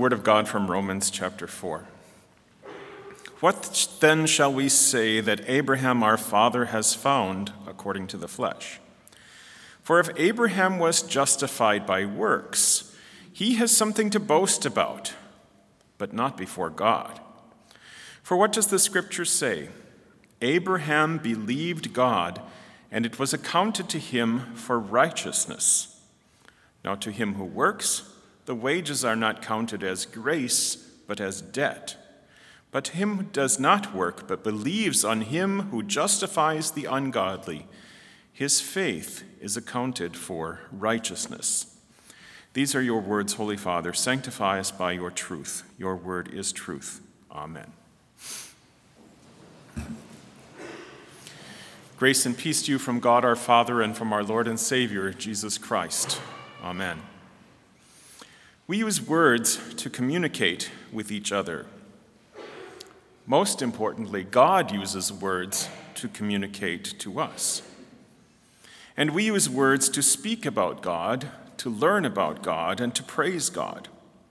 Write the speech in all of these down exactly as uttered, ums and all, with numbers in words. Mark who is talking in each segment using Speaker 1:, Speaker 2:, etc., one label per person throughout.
Speaker 1: word of God from Romans chapter four. What then shall we say that Abraham our father has found according to the flesh? For if Abraham was justified by works, he has something to boast about, but not before God. For what does the scripture say? Abraham believed God, and it was accounted to him for righteousness. Now to him who works, the wages are not counted as grace, but as debt. But to him who does not work, but believes on him who justifies the ungodly, his faith is accounted for righteousness. These are your words, Holy Father. Sanctify us by your truth. Your word is truth. Amen. Grace and peace to you from God our Father and from our Lord and Savior, Jesus Christ. Amen. We use words to communicate with each other. Most importantly, God uses words to communicate to us. And we use words to speak about God, to learn about God, and to praise God.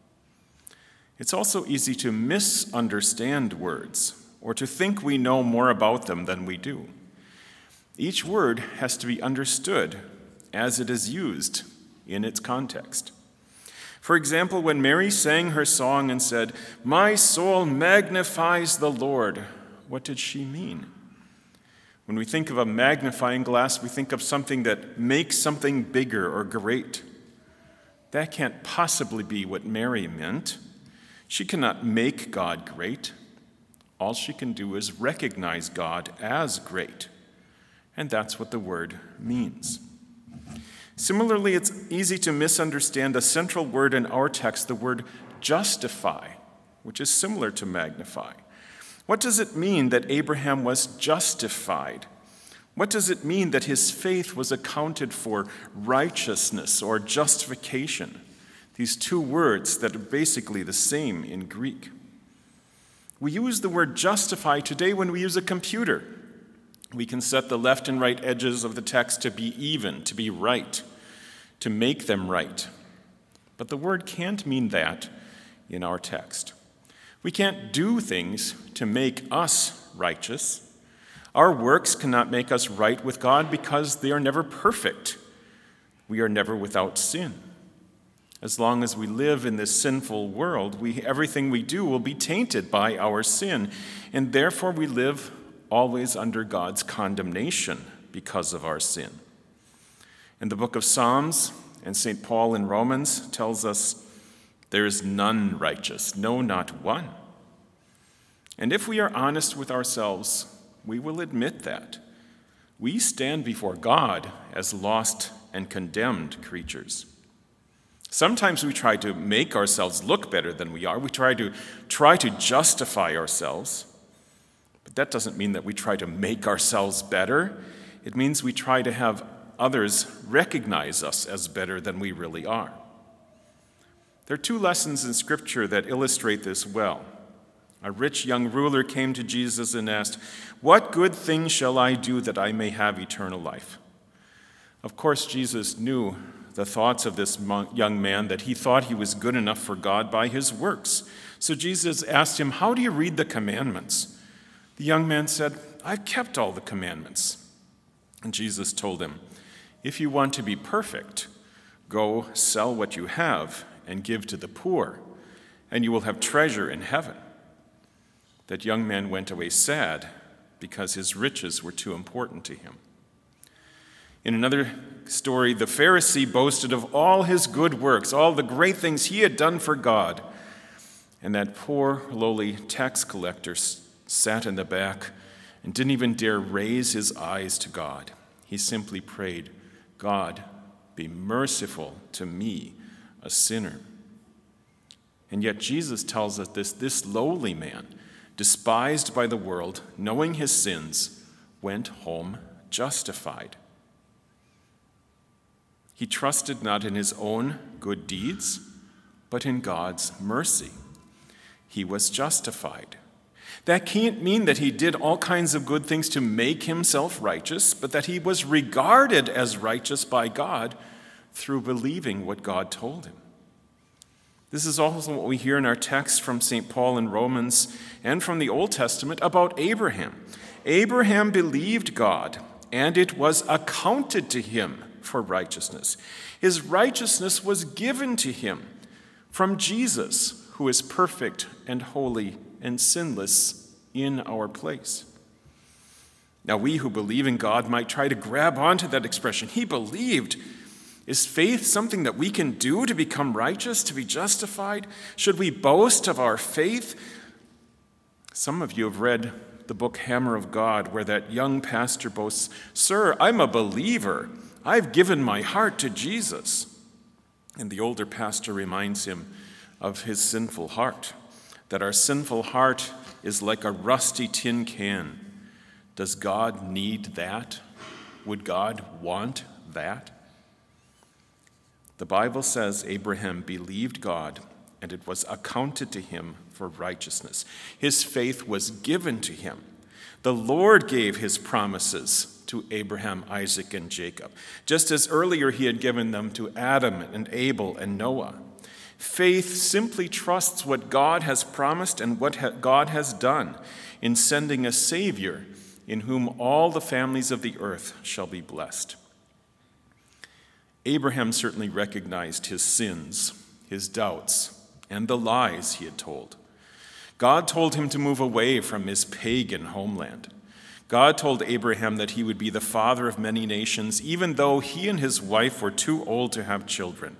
Speaker 1: It's also easy to misunderstand words or to think we know more about them than we do. Each word has to be understood as it is used in its context. For example, when Mary sang her song and said, "My soul magnifies the Lord," what did she mean? When we think of a magnifying glass, we think of something that makes something bigger or great. That can't possibly be what Mary meant. She cannot make God great. All she can do is recognize God as great. And that's what the word means. Similarly, it's easy to misunderstand a central word in our text, the word justify, which is similar to magnify. What does it mean that Abraham was justified? What does it mean that his faith was accounted for righteousness or justification? These two words that are basically the same in Greek. We use the word justify today when we use a computer. We can set the left and right edges of the text to be even, to be right, to make them right. But the word can't mean that in our text. We can't do things to make us righteous. Our works cannot make us right with God because they are never perfect. We are never without sin. As long as we live in this sinful world, we, everything we do will be tainted by our sin, and therefore we live always under God's condemnation because of our sin. In the book of Psalms, and Saint Paul in Romans tells us, there is none righteous, no, not one. And if we are honest with ourselves, we will admit that. We stand before God as lost and condemned creatures. Sometimes we try to make ourselves look better than we are. We try to try to justify ourselves. But that doesn't mean that we try to make ourselves better. It means we try to have others recognize us as better than we really are. There are two lessons in Scripture that illustrate this well. A rich young ruler came to Jesus and asked, "What good thing shall I do that I may have eternal life?" Of course, Jesus knew the thoughts of this young man, that he thought he was good enough for God by his works. So Jesus asked him, "How do you read the commandments?" The young man said, "I've kept all the commandments." And Jesus told him, "If you want to be perfect, go sell what you have and give to the poor, and you will have treasure in heaven." That young man went away sad because his riches were too important to him. In another story, the Pharisee boasted of all his good works, all the great things he had done for God. And that poor, lowly tax collector sat in the back and didn't even dare raise his eyes to God. He simply prayed, "God, be merciful to me, a sinner." And yet Jesus tells us this, this lowly man, despised by the world, knowing his sins, went home justified. He trusted not in his own good deeds, but in God's mercy. He was justified. That can't mean that he did all kinds of good things to make himself righteous, but that he was regarded as righteous by God through believing what God told him. This is also what we hear in our text from Saint Paul in Romans and from the Old Testament about Abraham. Abraham believed God, and it was accounted to him for righteousness. His righteousness was given to him from Jesus, who is perfect and holy and sinless in our place. Now, we who believe in God might try to grab onto that expression. He believed. Is faith something that we can do to become righteous, to be justified? Should we boast of our faith? Some of you have read the book Hammer of God, where that young pastor boasts, "Sir, I'm a believer. I've given my heart to Jesus." And the older pastor reminds him of his sinful heart, that our sinful heart is like a rusty tin can. Does God need that? Would God want that? The Bible says Abraham believed God, and it was accounted to him for righteousness. His faith was given to him. The Lord gave his promises to Abraham, Isaac, and Jacob, just as earlier he had given them to Adam and Abel and Noah. Faith simply trusts what God has promised and what God has done in sending a Savior in whom all the families of the earth shall be blessed. Abraham certainly recognized his sins, his doubts, and the lies he had told. God told him to move away from his pagan homeland. God told Abraham that he would be the father of many nations, even though he and his wife were too old to have children.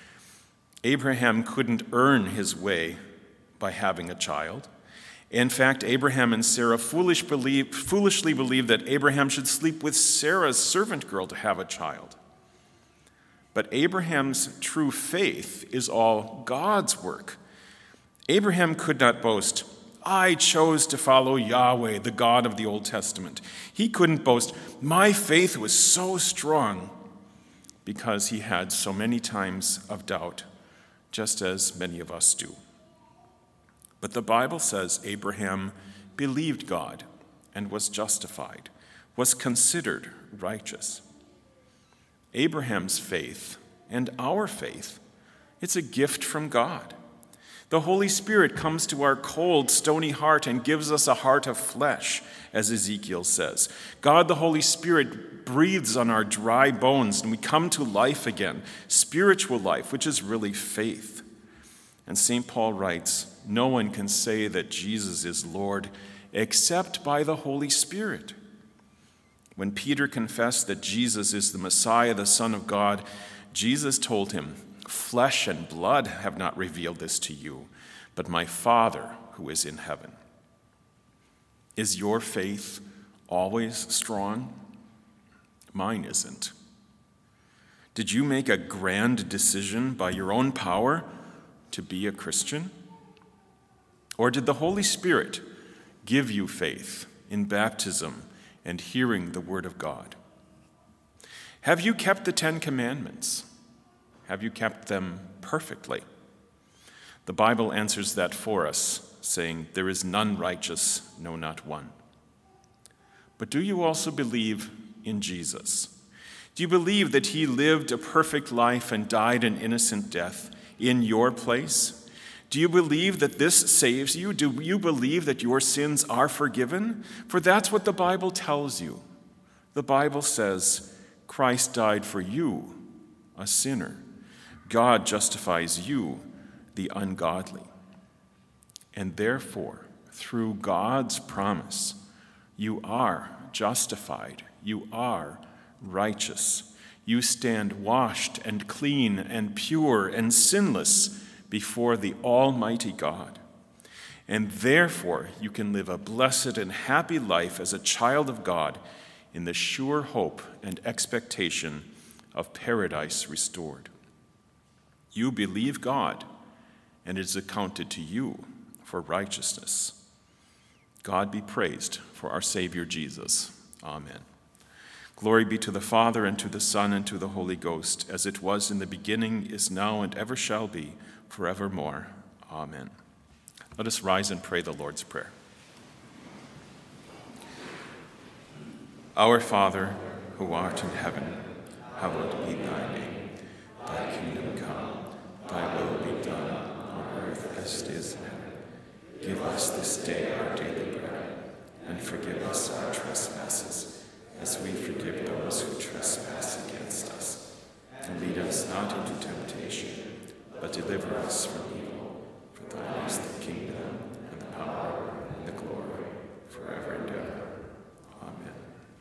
Speaker 1: Abraham couldn't earn his way by having a child. In fact, Abraham and Sarah foolish believe, foolishly believed that Abraham should sleep with Sarah's servant girl to have a child. But Abraham's true faith is all God's work. Abraham could not boast, "I chose to follow Yahweh, the God of the Old Testament." He couldn't boast, "My faith was so strong," because he had so many times of doubt, just as many of us do. But the Bible says Abraham believed God and was justified, was considered righteous. Abraham's faith and our faith, it's a gift from God. The Holy Spirit comes to our cold, stony heart and gives us a heart of flesh, as Ezekiel says. God, the Holy Spirit, breathes on our dry bones and we come to life again, spiritual life, which is really faith. And Saint Paul writes, "No one can say that Jesus is Lord except by the Holy Spirit." When Peter confessed that Jesus is the Messiah, the Son of God, Jesus told him, "Flesh and blood have not revealed this to you, but my Father who is in heaven." Is your faith always strong? Mine isn't. Did you make a grand decision by your own power to be a Christian? Or did the Holy Spirit give you faith in baptism and hearing the word of God? Have you kept the Ten Commandments? Have you kept them perfectly? The Bible answers that for us, saying, "There is none righteous, no, not one." But do you also believe in Jesus? Do you believe that he lived a perfect life and died an innocent death in your place? Do you believe that this saves you? Do you believe that your sins are forgiven? For that's what the Bible tells you. The Bible says, Christ died for you, a sinner. God justifies you, the ungodly. And therefore, through God's promise, you are justified. You are righteous. You stand washed and clean and pure and sinless before the Almighty God. And therefore, you can live a blessed and happy life as a child of God in the sure hope and expectation of paradise restored. You believe God, and it is accounted to you for righteousness. God be praised for our Savior Jesus. Amen. Glory be to the Father, and to the Son, and to the Holy Ghost, as it was in the beginning, is now, and ever shall be, forevermore. Amen. Let us rise and pray the Lord's Prayer. Our Father, who art in heaven, hallowed be thy name. Thy kingdom come, thy will be done, Give us this day our daily bread, and forgive us our trespasses, as we forgive those who trespass against us. And lead us not into temptation, but deliver us from evil. For thine is the kingdom, and the power, and the glory, forever and ever. Amen.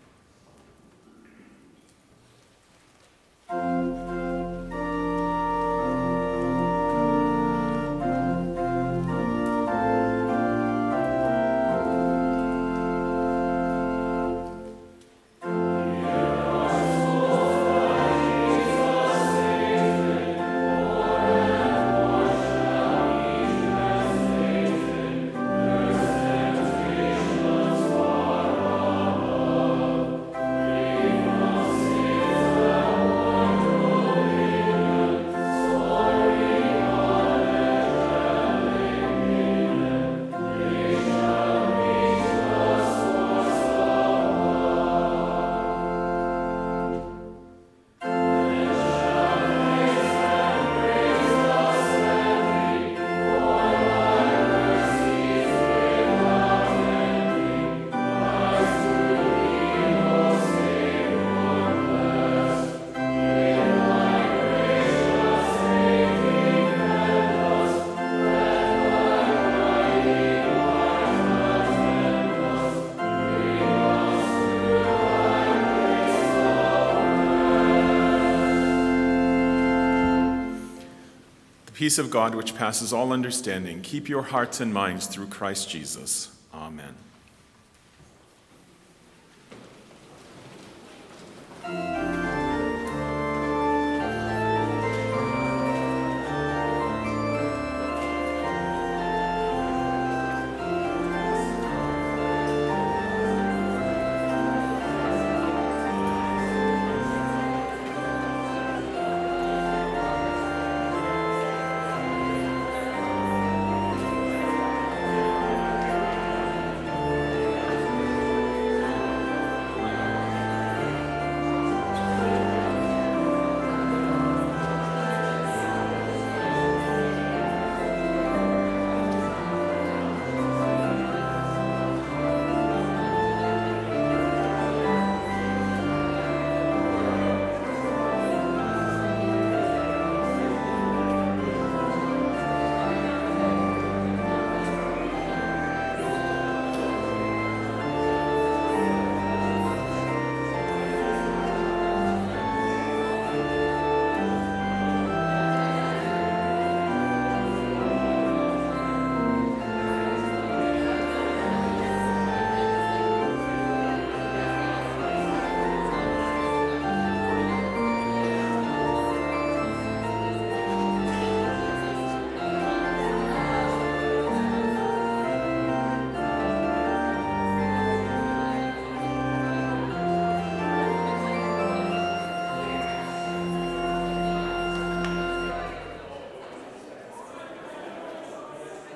Speaker 1: Peace of God, which passes all understanding, keep your hearts and minds through Christ Jesus. Amen.